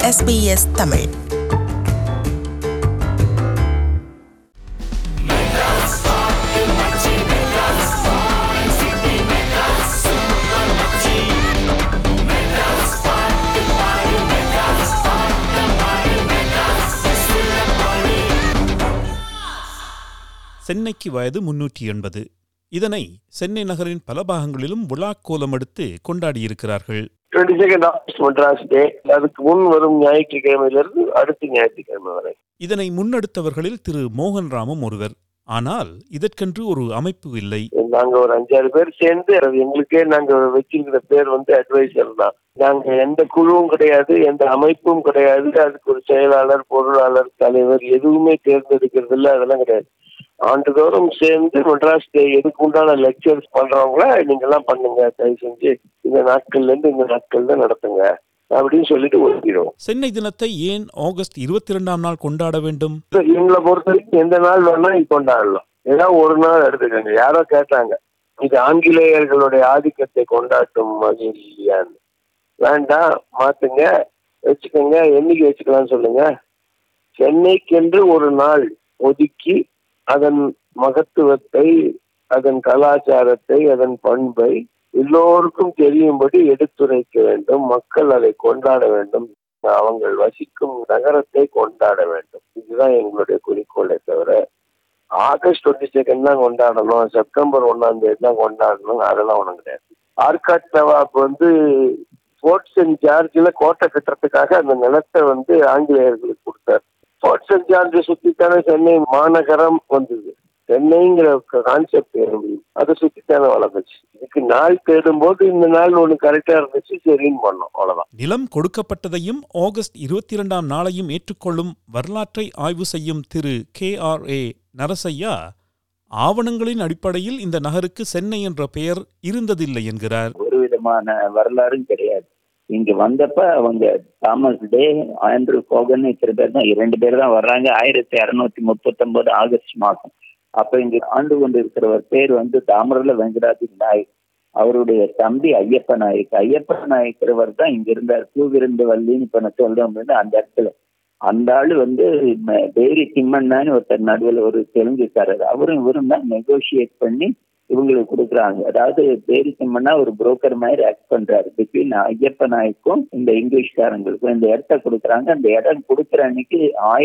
SBS Tamil. சென்னைக்கு வயது 380. இதனை சென்னை நகரின் பல பாகங்களிலும் விழாக்கோலம் எடுத்து கொண்டாடியிருக்கிறார்கள். 22 ஆகஸ்ட் மெட்ராஸ் டே. அதுக்கு முன் வரும் ஞாயிற்றுக்கிழமையிலிருந்து அடுத்த ஞாயிற்றுக்கிழமை வரை. இதனை முன்னெடுத்தவர்களில் திரு மோகன்ராமும் ஒருவர். ஆனால் இதற்கென்று ஒரு அமைப்பு இல்லை. நாங்க ஒரு 5-6 பேர் சேர்ந்து எங்களுக்கே நாங்க வச்சிருக்கிற பேர் அட்வைசர் தான். நாங்க எந்த குழுவும் கிடையாது, எந்த அமைப்பும் கிடையாது. அதுக்கு ஒரு செயலாளர், பொருளாளர், தலைவர் எதுவுமே தேர்ந்தெடுக்கிறது இல்லை. அதெல்லாம் கிடையாது. ஆண்டுதோறும் சேர்ந்து மெட்ராஸ் டே எதுக்கு உண்டான லெக்சர்ஸ் பண்றவங்கள நீங்க எல்லாம் பண்ணுங்க, தயவு செஞ்சு இந்த நாட்கள்ல இருந்து இந்த நாட்கள் தான் நடத்துங்க அப்படின்னு சொல்லிட்டு ஒதுக்கிடுவோம். சென்னை தினத்தை ஏன் ஆகஸ்ட் 22ஆம் நாள் கொண்டாட வேண்டும்? எங்களை பொறுத்த வரைக்கும் எந்த நாள் வேணா கொண்டாடலாம். ஏதாவது ஒரு நாள் எடுத்துக்கங்க. யாரோ கேட்டாங்க, இது ஆங்கிலேயர்களுடைய ஆதிக்கத்தை கொண்டாட்டும் இல்லையான்னு. வேண்டாம், மாத்துங்க, வச்சுக்கோங்க. என்னைக்கு வச்சுக்கலாம்னு சொல்லுங்க. சென்னைக்கென்று ஒரு நாள் ஒதுக்கி அதன் மகத்துவத்தை, அதன் கலாச்சாரத்தை, அதன் பண்பை எல்லோருக்கும் தெரியும்படி எடுத்துரைக்க வேண்டும். மக்கள் அதை கொண்டாட வேண்டும். அவங்க வசிக்கும் நகரத்தை கொண்டாட வேண்டும். இதுதான் எங்களுடைய குறிக்கோளை தவிர ஆகஸ்ட் 22 தான் கொண்டாடணும், செப்டம்பர் 1ஆம் தேதி தான் கொண்டாடணும், அதெல்லாம் ஒன்றும் கிடையாது. ஆர்காட் நவாப் ஃபோர்ட் சென்ட் ஜார்ஜில் கோட்டை கட்டுறதுக்காக அந்த நிலத்தை ஆங்கிலேயர்களுக்கு கொடுத்தார். ஃபோர்ட் சென்ட் ஜார்ஜ் சுத்தித்தானே சென்னை மாநகரம் வந்தது. சென்னைங்கிற கான்செப்ட் அதை சுத்தித்தானே வளர்ந்துச்சு. இதுக்கு நாள் தேடும் போது இந்த நாள் ஒண்ணு கரெக்டா இருந்துச்சு, சரின்னு பண்ணோம், அவ்வளவுதான். நிலம் கொடுக்கப்பட்டதையும் ஆகஸ்ட் 22ஆம் நாளையும் ஏற்றுக்கொள்ளும் வரலாற்றை ஆய்வு செய்யும் திரு KRA நரசையா ஆவணங்களின் அடிப்படையில் இந்த நகருக்கு சென்னை என்ற பெயர் இருந்ததில்லை என்கிறார். ஒரு விதமான வரலாறும் கிடையாது. இங்க வந்தப்ப அவங்க தாமஸ் டே, ஆண்ட்ரூ கோகன் இத்தனை பேர் தான், 2 பேர் தான் வர்றாங்க. 1639 ஆகஸ்ட் மாதம். அப்ப இங்க ஆண்டு கொண்டு இருக்கிறவர் பேர் தாமரல வெங்கடாதி நாயக். அவருடைய தம்பி ஐயப்ப நாயக். ஐயப்ப நாயக்கிறவர் தான் இங்க இருந்தார். பூவிருந்து வள்ளின்னு இப்ப நான் சொல்றோம் அந்த இடத்துல. அந்த ஆளு பேரி திம்மண்ணான்னு ஒருத்தர் நடுவில் ஒரு தெலுங்குக்காரர். அவரும் இவரும் தான் நெகோசியேட் பண்ணி இவங்களுக்கு கொடுக்குறாங்க. அதாவது பேரி திம்மண்ணா ஒரு புரோக்கர் மாதிரி ஆக்ட் பண்றாரு பிட்வீன் ஐயப்ப நாயக்கும் இந்த இங்கிலீஷ்காரங்களுக்கும். இந்த இடத்த கொடுக்குறாங்க. அந்த இடம் கொடுக்குற அன்னைக்கு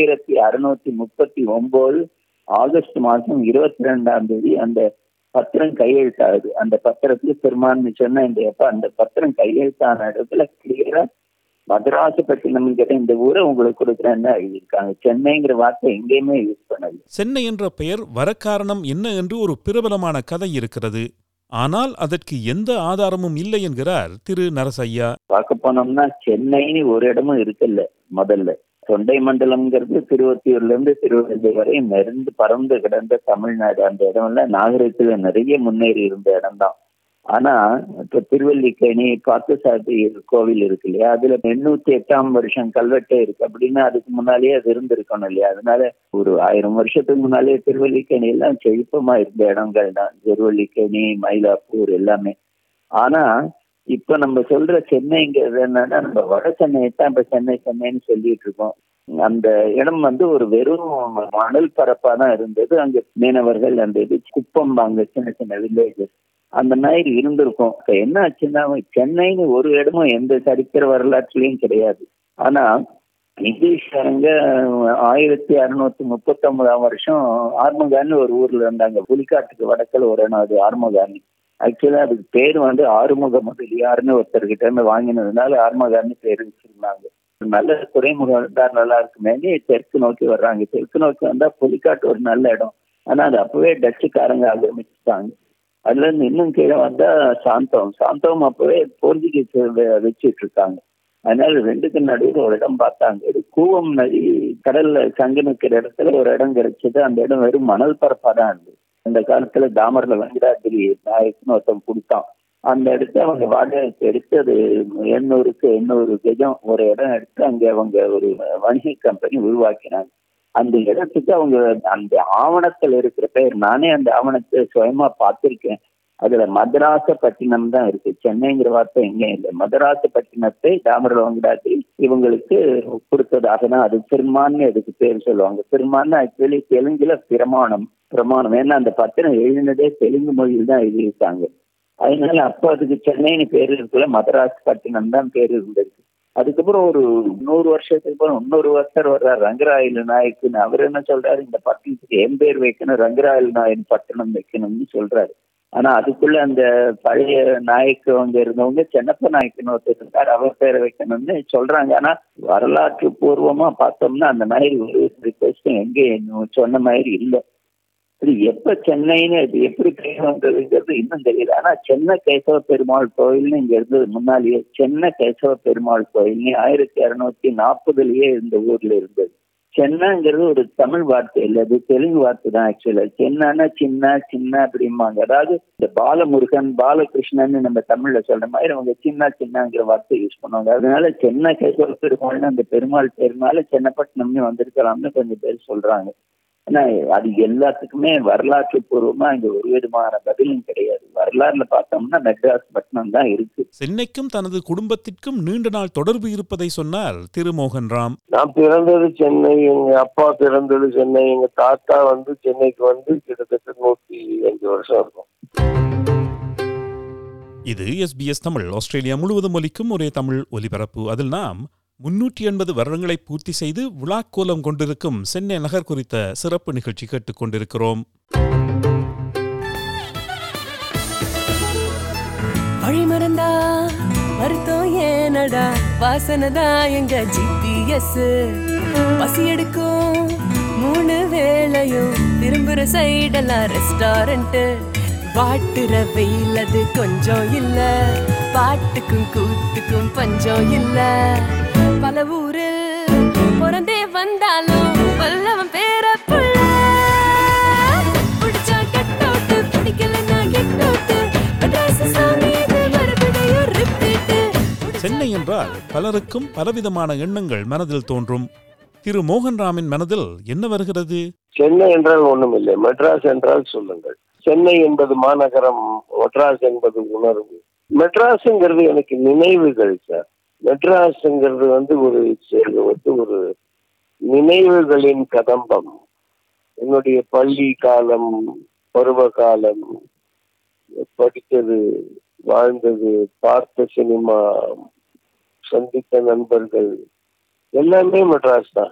1639 ஆகஸ்ட் மாதம் 22ஆம் தேதி அந்த பத்திரம் கையெழுத்தாகுது. அந்த பத்திரத்துல பெருமான்னு சொன்ன அந்த பத்திரம் கையெழுத்தான இடத்துல கிளியரா மதராசப்பட்டினம் இந்த ஊரை உங்களுக்கு கொடுக்குறேன்னு எழுதியிருக்காங்க. சென்னைங்கிற வார்த்தை எங்கேயுமே யூஸ் பண்ணது. சென்னை என்ற பெயர் வர காரணம் என்ன என்று ஒரு பிரபலமான கதை இருக்கிறது. ஆனால் அதற்கு எந்த ஆதாரமும் இல்லை என்கிறார் திரு நரசையா. பார்க்க போனோம்னா சென்னைன்னு ஒரு இடமும் இருக்குல்ல. முதல்ல தொண்டை மண்டலம்ங்கிறது திருவொத்தியூர்ல இருந்து திருவள்ளூர் வரை நெருந்து பறந்து கிடந்த தமிழ்நாடு. அந்த இடம்ல நாகரிகத்துல நிறைய முன்னேறி இருந்த இடம் தான். ஆனா இப்ப திருவல்லிக்கேணி பார்த்தசாரதி கோவில் இருக்கு இல்லையா, அதுல 808ஆம் வருஷம் கல்வெட்டே இருக்கு. அப்படின்னா அதுக்கு முன்னாலேயே அது இருந்திருக்கணும் இல்லையா. அதனால ஒரு 1000 வருஷத்துக்கு முன்னாலே திருவல்லிக்கேணி எல்லாம் செழிப்பமா இருந்த இடங்கள் தான் திருவல்லிக்கேணி, மயிலாப்பூர் எல்லாமே. ஆனா இப்ப நம்ம சொல்ற சென்னைங்கிறது என்னன்னா, நம்ம வட சென்னையை தான் இப்ப சென்னைன்னு சொல்லிட்டு இருக்கோம். அந்த இடம் ஒரு வெறும் மணல் பரப்பா தான் இருந்தது. அங்க மீனவர்கள் அந்த குப்பம், அங்க சின்ன சின்ன வில்லேஜஸ் அந்த மாதிரி இருந்திருக்கும். என்ன ஆச்சுன்னா, சென்னைன்னு ஒரு இடமும் எந்த சரித்திர வரலாற்றுலயும் கிடையாது. ஆனா இங்கிலீஷ்காரங்க 1639ஆம் வருஷம் ஆர்மகான்னு ஒரு ஊர்ல இருந்தாங்க. புலிக்காட்டுக்கு வடக்கில் ஒரு இடம், அது ஆர்மகான்னு. ஆக்சுவலா அதுக்கு பேர் ஆறுமுக முதலியார்னு ஒருத்தர்கிட்ட இருந்து வாங்கினதுனால ஆர்மகான்னு பேர் வச்சிருந்தாங்க. நல்ல துறைமுகம் தான், நல்லா இருக்குமே. தெற்கு நோக்கி வர்றாங்க. தெற்கு நோக்கி வந்தா புலிக்காட்டு ஒரு நல்ல இடம். ஆனா அது அப்பவே டச்சுக்காரங்க ஆக்கிரமிச்சுட்டாங்க. அதுல இருந்து இன்னும் கீழே வந்தா சாந்தோம் அப்பவே போர்ச்சுகீஸ் வச்சுட்டு இருக்காங்க. அதனால ரெண்டுக்கு நடுவில் ஒரு இடம் பார்த்தாங்க. இது கூவம் நதி கடல்ல சங்கமிக்கிற இடத்துல ஒரு இடம் கிடைச்சது. அந்த இடம் வெறும் மணல் பரப்பா தான் இருந்தது. அந்த காலத்துல தாமரல வெங்கடாதிரி நாயக்குன்னு ஒருத்தன் கொடுத்தான். அந்த இடத்த அவங்க வாடகைக்கு எடுத்து அது 800 கஜம் ஒரு இடம் எடுத்து அங்க அவங்க ஒரு வணிக கம்பெனி உருவாக்கினாங்க. அந்த இடத்துக்கு அவங்க அந்த ஆவணத்துல இருக்கிற பெயர், நானே அந்த ஆவணத்தை சுயமா பார்த்திருக்கேன். அதுல மதராசப்பட்டினம் தான் இருக்கு. சென்னைங்கிற வார்த்தை எங்கேயும் இல்லை. மதராசப்பட்டினத்தை தாமரல வங்கடாத்தி இவங்களுக்கு கொடுத்ததாக தான் அது பெருமான்னு அதுக்கு பேர் சொல்லுவாங்க. பெருமான்னு ஆக்சுவலி தெலுங்குல பிரமாணம். ஏன்னா அந்த பத்திரம் எழுதினதே தெலுங்கு மொழியில் தான் எழுதியிருக்காங்க. அதனால அப்போ அதுக்கு சென்னைன்னு பேர் இருக்குல்ல, மதராசப்பட்டினம் தான் பேர் இருந்தது. அதுக்கப்புறம் ஒரு 100 வருஷத்துக்கு அப்புறம் இன்னொரு ஒருத்தர் வர்றார், ரங்கராயலு நாயக்குன்னு. அவர் என்ன சொல்றாரு, இந்த பட்டணத்துக்கு என் பேர் வைக்கணும், ரங்கராயலு நாயன் பட்டணம் வைக்கணும்னு சொல்றாரு. ஆனா அதுக்குள்ள அந்த பழைய நாயக்கு அவங்க இருந்தவங்க சென்னப்ப நாயக்குன்னு ஒருத்தர் இருக்காரு, அவர் பேரை வைக்கணும்னு சொல்றாங்க. ஆனா வரலாற்று பூர்வமா பார்த்தோம்னா அந்த மாதிரி ஒரு ரிக்வெஸ்டும் எங்கேயும் சொன்ன மாதிரி இல்லை. இது எப்ப சென்னைன்னு இது எப்படி பேர் வந்ததுங்கிறது இன்னும் தெரியல. ஆனா சென்னை கேசவ பெருமாள் கோயில்னு இங்க இருந்தது முன்னாலேயே. சென்னை கேசவ பெருமாள் கோயில்னு 1640லயே இந்த ஊர்ல இருந்தது. சென்னைங்கிறது ஒரு தமிழ் வார்த்தை இல்லை, அது தெலுங்கு வார்த்தை தான் ஆக்சுவலா. சென்னா சின்ன அப்படிம்பாங்க. அதாவது இந்த பாலமுருகன் பாலகிருஷ்ணன் நம்ம தமிழ்ல சொல்ற மாதிரி அவங்க சின்னங்கிற வார்த்தை யூஸ் பண்ணுவாங்க. அதனால சென்னை கேசவ பெருமாள்னு அந்த பெருமாள் பேருனால சென்னப்பட்டினம்னு வந்திருக்கலாம்னு கொஞ்சம் பேர் சொல்றாங்க. ஆனா அது எல்லாத்துக்குமே வரலாற்று பூர்வமா இங்க ஒரு விதமான பதிலும் கிடையாது. வரலாறுல பார்த்தோம்னா மெட்ராஸ் பட்டினம் தான் இருக்கு. சென்னைக்கும் தனது குடும்பத்திற்கும் நீண்ட நாள் தொடர்பு இருப்பதை சொன்னார் திரு மோகன்ராம். நான் பிறந்தது சென்னை, எங்க அப்பா பிறந்தது சென்னை, எங்க தாத்தா சென்னைக்கு கிட்டத்தட்ட 105 வருஷம் இருக்கும். இது SBS தமிழ், ஆஸ்திரேலியா முழுவதும் ஒலிக்கும் ஒரே தமிழ் ஒலிபரப்பு. அதில் நாம் 380 வருடங்களை பூர்த்தி செய்து விழாக்கோலம் கொண்டிருக்கும் சென்னை நகர் குறித்த சிறப்பு நிகழ்ச்சி கேட்டுக் கொண்டிருக்கிறோம். வழிமறந்தா வருத்தம் ஏனடா, வாசனதா எங்க GPS. பசி எடுக்கும் 3 வேளையும் திரும்புற சைடெல்லாம் ரெஸ்டாரண்ட். வாட்டுற வெயில் அது கொஞ்சம் இல்ல, பாட்டுக்கும் கூத்துக்கும் பஞ்சம் இல்ல. பல ஊரில் பிறந்தே வந்தாலும் வல்லவன் பேர புள்ள. பிடிச்சா கெட் அவுட், பிடிக்கலன்னா கெட் அவுட். சென்னை என்றால் பலருக்கும் பலவிதமான எண்ணங்கள் மனதில் தோன்றும். திரு மோகன்ராமின் மனதில் என்ன வருகிறது? சென்னை என்றால் ஒண்ணும் இல்லை, மெட்ராஸ் என்றால் சொல்லுங்கள். சென்னை என்பது மாநகரம், மெட்ராஸ் என்பது உணர்வு. மெட்ராஸ்ங்கிறது எனக்கு நினைவுகள் சார். மெட்ராஸ்ங்கிறது ஒரு நினைவுகளின் கதம்பம். என்னுடைய பள்ளி காலம், பருவ காலம், படித்தது, வாழ்ந்தது, பார்த்த சினிமா, சந்தித்த நண்பர்கள் எல்லாமே மெட்ராஸ் தான்.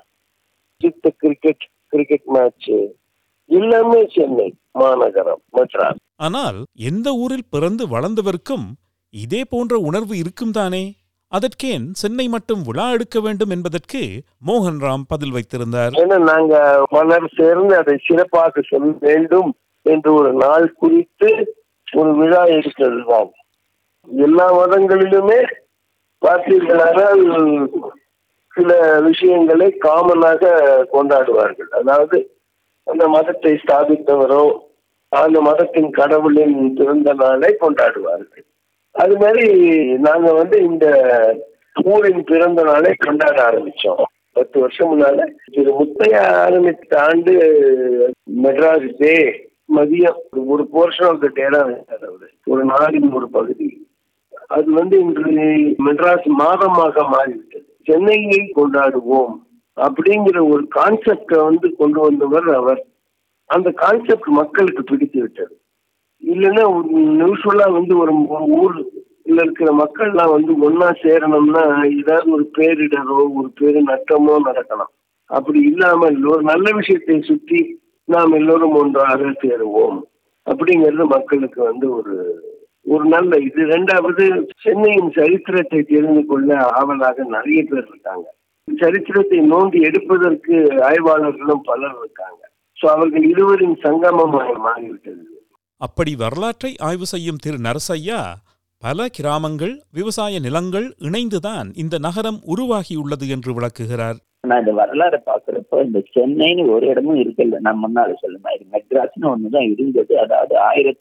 கிரிக்கெட் மேட்ச் எல்லாமே சென்னை மாநகரம், மெட்ராஸ். ஆனால் எந்த ஊரில் பிறந்து வளர்ந்தவர்க்கும் இதே போன்ற உணர்வு இருக்கும் தானே? அதற்கேன் சென்னை மட்டும் விழா எடுக்க வேண்டும் என்பதற்கு மோகன்ராம் பதில் வைத்திருந்தார். ஏன்னா நாங்க பலர் சேர்ந்து அதை சிறப்பாக சொல்ல வேண்டும் என்று ஒரு நாள் குறித்து ஒரு விழா எடுக்கிறது தான். எல்லா மதங்களிலுமே பார்த்தீர்களானால் சில விஷயங்களை காமனாக கொண்டாடுவார்கள். அதாவது அந்த மதத்தை ஸ்தாபித்தவரோ அந்த மதத்தின் கடவுளின் பிறந்த நாளை கொண்டாடுவார்கள். அது மாதிரி நாங்க இந்த ஊரின் பிறந்த நாளை கொண்டாட ஆரம்பிச்சோம் 10 வருஷம் முன்னால. திரு முத்தையா ஆரம்பித்த ஆண்டு மெட்ராஸ் டே மதியம் ஒரு போர்ஷன் ஆஃப் த டேரா ஒரு நாளின் ஒரு பகுதி. அது இன்று மெட்ராஸ் மாதமாக மாறிவிட்டது. சென்னையை கொண்டாடுவோம் அப்படிங்கிற ஒரு கான்செப்டை கொண்டு வந்தவர் அவர். அந்த கான்செப்ட் மக்களுக்கு பிடித்து விட்டது. இல்லைன்னா யூஸ்வலா ஒரு ஊர்ல இருக்கிற மக்கள்லாம் ஒன்னா சேரணும்னா ஏதாவது ஒரு பேரிடரோ ஒரு பெரு நட்டமோ நடக்கலாம். அப்படி இல்லாமல் ஒரு நல்ல விஷயத்தை சுற்றி நாம் எல்லோரும் ஒன்றாக சேருவோம் அப்படிங்கிறது மக்களுக்கு ஒரு நல்ல இது. 2வது, சென்னையின் சரித்திரத்தை தெரிந்து கொள்ள ஆவலாக நிறைய பேர் இருக்காங்க. சரித்திரத்தை நோண்டி எடுப்பதற்கு ஆய்வாளர்களும் பலர் இருக்காங்க. சோ அவர்கள் இருவரின் சங்கமமாக மாறிவிட்டது. அப்படி வரலாற்றை ஆய்வு செய்யும் திரு நரசையா, பல கிராமங்கள், விவசாய நிலங்கள் இணைந்துதான் இந்த நகரம் உருவாகியுள்ளது என்று விளக்குகிறார். நான் இந்த வரலாறு பாக்குறப்போ இந்த சென்னைன்னு ஒரு இடமும் இருக்கல. நான் முன்னால சொல்ல மாதிரி மெட்ராஸ்னு ஒண்ணுதான் இருந்தது. அதாவது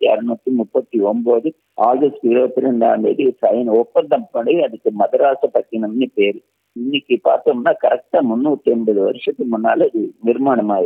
1639 ஆகஸ்ட் 22 சைன் ஒப்பந்தம் படி அதுக்கு மதராசப்பட்டினம்னு பேரு. இன்னைக்கு பார்த்தோம்னா கரெக்டா 380 வருஷத்துக்கு முன்னால இது நிர்மாணம் ஆயிருக்கு.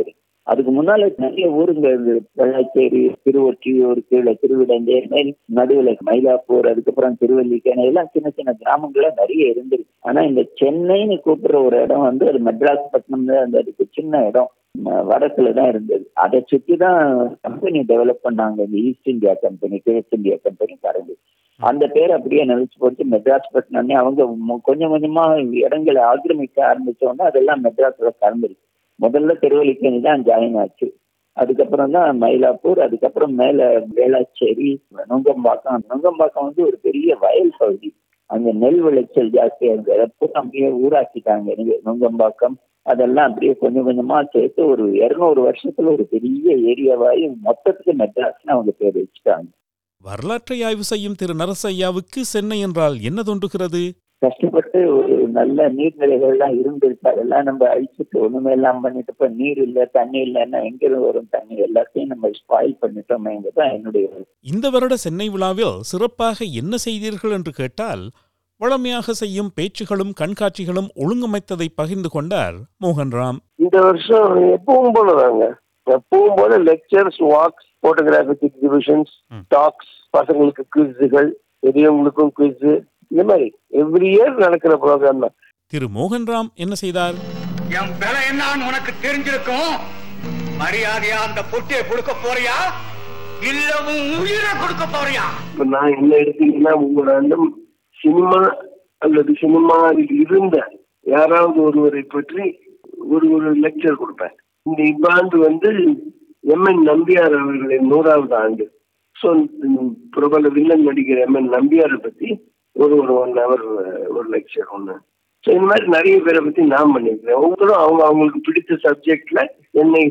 அதுக்கு முன்னால நிறைய ஊருங்க வெள்ளாச்சேரி, திருவொற்றியூர், கீழே திருவிடந்தை, நடுவில் மயிலாப்பூர், அதுக்கப்புறம் திருவல்லிக்கேணி, எல்லாம் சின்ன சின்ன கிராமங்கள நிறைய இருந்திருக்கு. ஆனா இந்த சென்னைன்னு கூப்பிடுற ஒரு இடம் வந்து அது மெட்ராஸ் பட்டினம் அந்த அதுக்கு சின்ன இடம் வடக்குல தான் இருந்தது. அதை சுற்றி தான் கம்பெனி டெவலப் பண்ணாங்க. இந்த ஈஸ்ட் இந்தியா கம்பெனி, கிழக்கு இந்தியா கம்பெனி கரண்டு அந்த பேர் அப்படியே நினைச்சு போட்டு மெட்ராஸ் பட்டினம்னே அவங்க கொஞ்சம் கொஞ்சமா இடங்களை ஆக்கிரமிக்க ஆரம்பிச்சோன்னா அதெல்லாம் மெட்ராஸ்ல கலந்துருக்கு. முதல்ல திருவல்லிக்கேணி தான் ஜாயின் ஆச்சு. அதுக்கப்புறம் தான் மயிலாப்பூர், அதுக்கப்புறம் மேல வேளாச்சேரி, நுங்கம்பாக்கம். நுங்கம்பாக்கம் வந்து ஒரு பெரிய வயல் பகுதி. அங்க நெல் விளைச்சல் ஜாஸ்தியா இருந்தது. எப்போ அப்படியே ஊராக்கிட்டாங்க நுங்கம்பாக்கம். அதெல்லாம் அப்படியே கொஞ்சம் கொஞ்சமா சேர்த்து ஒரு 200 வருஷத்துல ஒரு பெரிய ஏரியாவாயி மொத்தத்துக்கு மெட்ராஸ்னு அவங்க பேர் வச்சுட்டாங்க. வரலாற்றை ஆய்வு செய்யும் திரு நரசையாவுக்கு சென்னை என்றால் என்ன தோன்றுகிறது? கஷ்டப்பட்டு ஒரு நல்ல நீர்நிலைகள்லாம் இருந்திருக்கு. அதெல்லாம் நம்ம அழிச்சுட்டு ஒண்ணுமே எல்லாம் பண்ணிட்டு இப்ப நீர் இல்ல, தண்ணி இல்லைன்னா எங்கிருந்து வரும் தண்ணி? எல்லாத்தையும் நம்ம ஸ்பாயில் பண்ணிட்டோமேங்கதான் என்னுடைய. இந்த வருட சென்னை விழாவில் சிறப்பாக என்ன செய்தீர்கள் என்று கேட்டால், வழமையாக செய்யும் பேச்சுகளும் கண்காட்சிகளும் ஒழுங்கமைத்ததை பகிர்ந்து கொண்டார் மோகன்ராம். இந்த வருஷம் எப்பவும் போலதாங்க, எப்பவும் போல lectures, walks, photographic exhibitions, talks, பசங்களுக்கு குவிஸுகள், பெரியவங்களுக்கும் குவிஸ், இந்த மாதிரி எவ்ரி இயர் நடக்கிற ப்ரோக்ராம் தான். திரு மோகன்ராம் என்ன செய்தார்? என் விலை என்னன்னு உனக்கு தெரிஞ்சிருக்கும். மரியாதையா அந்த பொட்டியை கொடுக்க போறியா இல்ல உயிரை கொடுக்க போறியா? இப்ப நான் என்ன எடுத்தீங்கன்னா, உங்களோட சினிமா அல்லது சினிமாவில் இருந்த யாராவது ஒருவரை பற்றி ஒரு லெக்சர் கொடுப்பேன். இந்த ஆண்டு வந்து எம்என் நம்பியார் அவர்களின் 100வது ஆண்டு. ஸோ பிரபல வில்லன் நடிகர் எம்என் நம்பியாரை பத்தி ஒரு 1 hour ஒரு லெக்சர் ஒன்று. ஸோ இந்த மாதிரி நிறைய பேரை பத்தி நான் பண்ணியிருக்கேன். ஒவ்வொருத்தரும் அவங்களுக்கு பிடித்த சப்ஜெக்ட்ல சென்னையை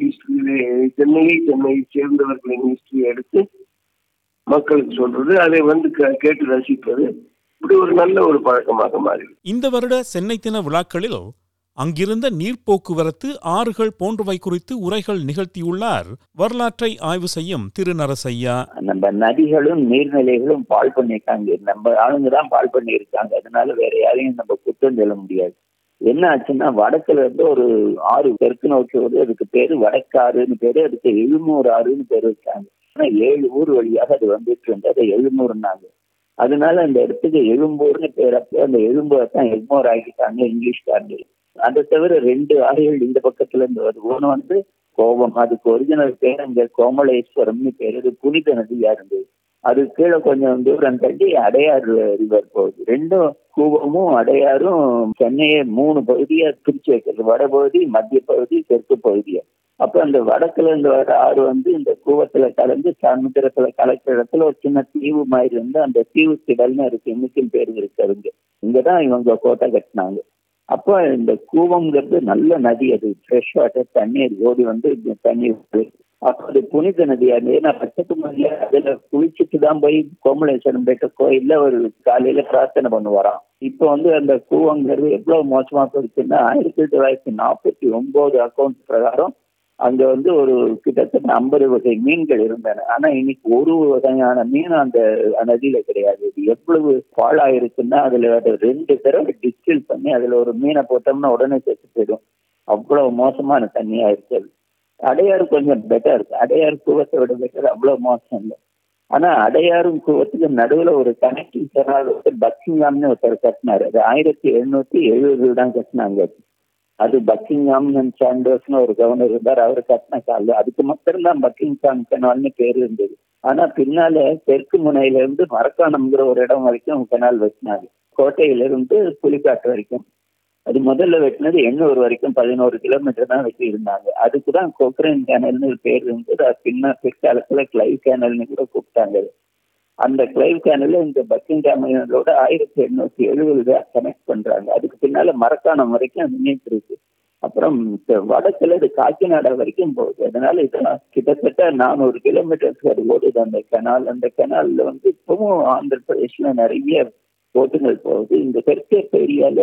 சேர்ந்தவர்களின் ஹிஸ்டரி எடுத்து மக்களுக்கு சொல்றது, அதை வந்து கேட்டு ரசிப்பது, இப்படி ஒரு நல்ல ஒரு பழக்கமாக மாறி. இந்த வருட சென்னை தின விழாக்களில் அங்கிருந்த நீர் போக்குவரத்து, ஆறுகள் போன்றவை குறித்து உரைகள் நிகழ்த்தியுள்ளார் வரலாற்றை ஆய்வு செய்யும் திரு நரசையா. நம்ம நதிகளும் நீர்நிலைகளும் பால் பண்ணிருக்காங்க, நம்ம ஆளுங்கதான் பால் பண்ணியிருக்காங்க. அதனால வேற யாரையும் நம்ம குற்றம் சொல்ல முடியாது. என்ன ஆச்சுன்னா, வடக்குல இருந்து ஒரு ஆறு தெற்கு நோக்கி வருது. அதுக்கு பேரு வடக்காறுன்னு பேரு, அதுக்கு எழுநூறு ஆறுன்னு பேரு வச்சாங்க. ஆனா 7 ஊர் வழியாக அது வந்துட்டு இருந்தது, அதை எழுநூறுனாங்க. அதனால அந்த இடத்துக்கு எழும்பூர்னு பேரப்போ அந்த எழும்பூரை தான் எக்மோர் ஆகிட்டாங்க இங்கிலீஷ்காரங்க. அதை தவிர 2 ஆறுகள் இந்த பக்கத்துல இருந்து வருது. ஒண்ணு வந்து கோவம், அதுக்கு ஒரிஜினல் பேர் அங்க கோமலேஸ்வரம்னு பேரு, அது புனித நதியா இருந்தது. அது கீழே கொஞ்சம் தூரம் தள்ளி அடையாறு ரிவர் போகுது. 2 கூவமும் அடையாறும் சென்னையை 3 பகுதியா பிரிச்சு வைக்கிறது, வடபகுதி, மத்திய பகுதி, தெற்கு பகுதியா. அப்ப அந்த வடக்குல இருந்து வர ஆறு வந்து இந்த கூவத்துல கலந்து சமுத்திரத்துல கலக்கிற இடத்துல ஒரு சின்ன தீவு மாதிரி இருந்து அந்த தீவு திடல்னு இருக்கு, இன்னைக்கும் பேரு இருக்கு. இங்கதான் இவங்க கோட்டை கட்டினாங்க. அப்போ இந்த கூவம்ங்கிறது நல்ல நதி, அது ஃப்ரெஷ் வாட்டர் தண்ணீர் ஓடி வந்து தண்ணீர். அப்போ அது புனித நதியா இருந்தது. நான் பச்சைக்குமரியா அதுல குளிச்சுட்டு தான் போய் கோமலேஸ்வரம் போயிட்ட கோயில்ல ஒரு காலையில பிரார்த்தனை பண்ணுவாராம். இப்போ வந்து அந்த கூவங்கிறது எவ்வளவு மோசமா போயிடுச்சுன்னா, 1949 அக்கௌண்ட் பிரகாரம் அங்க வந்து ஒரு கிட்டத்தட்ட 50 வகை மீன்கள் இருந்தன. ஆனா இன்னைக்கு ஒரு வகையான மீன் அந்த நதியில கிடையாது. இது எவ்வளவு பாழாயிருக்குன்னா, அதுல 2 தடவை டிஸ்டில் பண்ணி அதுல ஒரு மீனை போட்டோம்னா உடனே செத்து போயிடும். அவ்வளவு மோசமான தண்ணியா இருக்குது. அடையாறு கொஞ்சம் பெட்டர் இருக்கு, அடையாறு கூவத்தை விட பெட்டர், அவ்வளவு மோசம் இல்லை. ஆனா அடையாறும் கூவத்துக்கு நடுவுல ஒரு கனெக்டிங் கெனால் பக்கிங்ஹாம்னு ஒருத்தர் கட்டினாரு. அது 1770 தான் கட்டினாங்க. அது பக்கிங்ஹாம் சாண்டர்ஸ்னு ஒரு கவர்னர் இருந்தார், அவர் கட்டின கால. அதுக்கு மட்டும்தான் பக்கிங்ஹாம் கெனால்னு பேர் இருந்தது. ஆனா பின்னால தெற்கு முனையில இருந்து மரக்காணம்ங்கிற ஒரு இடம் வரைக்கும் கெனால் வெட்டினாங்க. கோட்டையிலிருந்து புலிக்காட்டு வரைக்கும். அது முதல்ல வெட்டினது 800 வரைக்கும் 11 கிலோமீட்டர் தான் வெட்டி இருந்தாங்க. அதுக்குதான் கொக்ரைன் கேனல்னு ஒரு பேர் இருந்தது. அது பிற்காலத்துல கிளைவ் கேனல்னு கூட கூப்பிட்டாங்க. அந்த கிளைவ் கேனல் இந்த பக்கிங்ஹாமோட 1870 கனெக்ட் பண்றாங்க. அதுக்கு பின்னால மரக்காணம் வரைக்கும் நின்றுட்டு இருக்கு. அப்புறம் வடக்குல இது காக்கிநாடா வரைக்கும் போகுது. அதனால இதெல்லாம் கிட்டத்தட்ட 400 கிலோமீட்டர்ஸ் அது ஓடுது அந்த கெனால். அந்த கெனால்ல வந்து இப்பவும் ஆந்திர பிரதேஷ்ல நிறைய போட்டுகள் போகுது. இந்த தெற்கே ஏரியால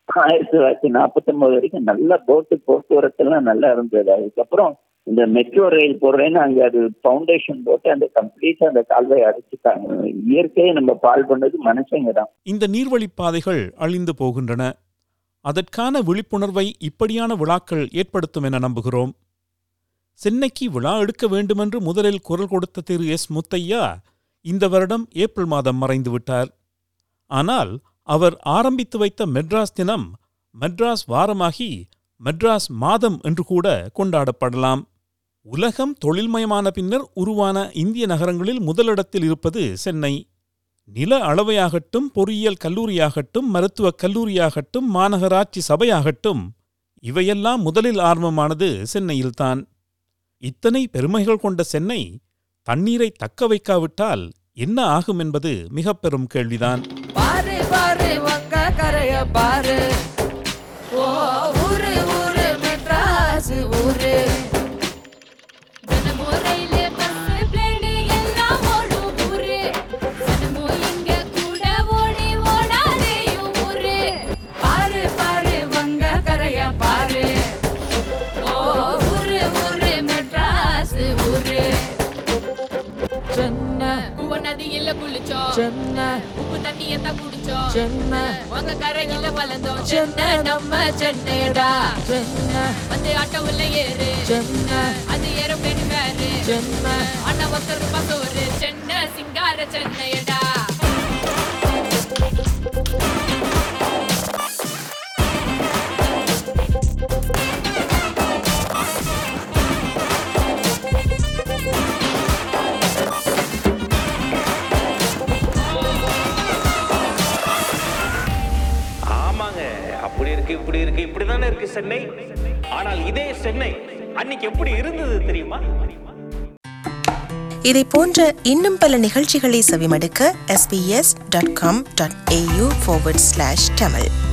1949 வரைக்கும் நல்ல போக்குவரத்து எல்லாம் நல்லா இருந்தது. அதுக்கப்புறம் இந்த மெட்ரோ ரயில் போடுறேன்னு அங்க அது பவுண்டேஷன் போட்டு அந்த கம்ப்ளீட்டா அந்த கால்வாயை அடைச்சிட்டாங்க. இயற்கையை நம்ம பால் பண்ணது மனுஷங்க தான். இந்த நீர்வழிப்பாதைகள் அழிந்து போகின்றன. அதற்கான விழிப்புணர்வை இப்படியான விழாக்கள் ஏற்படுத்தும் என நம்புகிறோம். சென்னைக்கு விழா எடுக்க வேண்டுமென்று முதலில் குரல் கொடுத்த திரு எஸ் முத்தையா இந்த வருடம் ஏப்ரல் மாதம் மறைந்துவிட்டார். ஆனால் அவர் ஆரம்பித்து வைத்த மெட்ராஸ் தினம் மெட்ராஸ் வாரமாகி மெட்ராஸ் மாதம் என்று கூட கொண்டாடப்படலாம். உலகம் தொழில்மயமான பின்னர் உருவான இந்திய நகரங்களில் முதலிடத்தில் இருப்பது சென்னை. நில அளவையாகட்டும், பொறியியல் கல்லூரியாகட்டும், மருத்துவக் கல்லூரியாகட்டும், மாநகராட்சி சபையாகட்டும், இவையெல்லாம் முதலில் ஆரம்பமானது சென்னையில்தான். இத்தனை பெருமைகள் கொண்ட சென்னை தண்ணீரை தக்க வைக்காவிட்டால் என்ன ஆகும் என்பது மிக பெரும் கேள்விதான். பாரு பாரு வங்க கரைய பாரு, ஓ ஊரு ஊரு மெட்ராஸ் ஊரு. சென்னை உப்பு தண்ணியை தான் குடிச்சோம், சென்னை உங்க கரையில வளர்ந்தோம், சென்னை நம்ம சென்னைடா. சென்னை வந்து ஆட்டோவில் ஏறு, சென்னை அது ஏரோப்ளேன் வேறு, சென்னை அண்ணா ஒருத்தர் பசோரு, சென்னை சிங்கார சென்னைடா. இப்படி இருக்கு, இப்படிதானே இருக்கு சென்னை. ஆனால் இதே சென்னை அன்னைக்கு எப்படி இருந்தது தெரியுமா? இதை போன்ற இன்னும் பல நிகழ்ச்சிகளை செவிமடுக்க sbs.com.au/tamil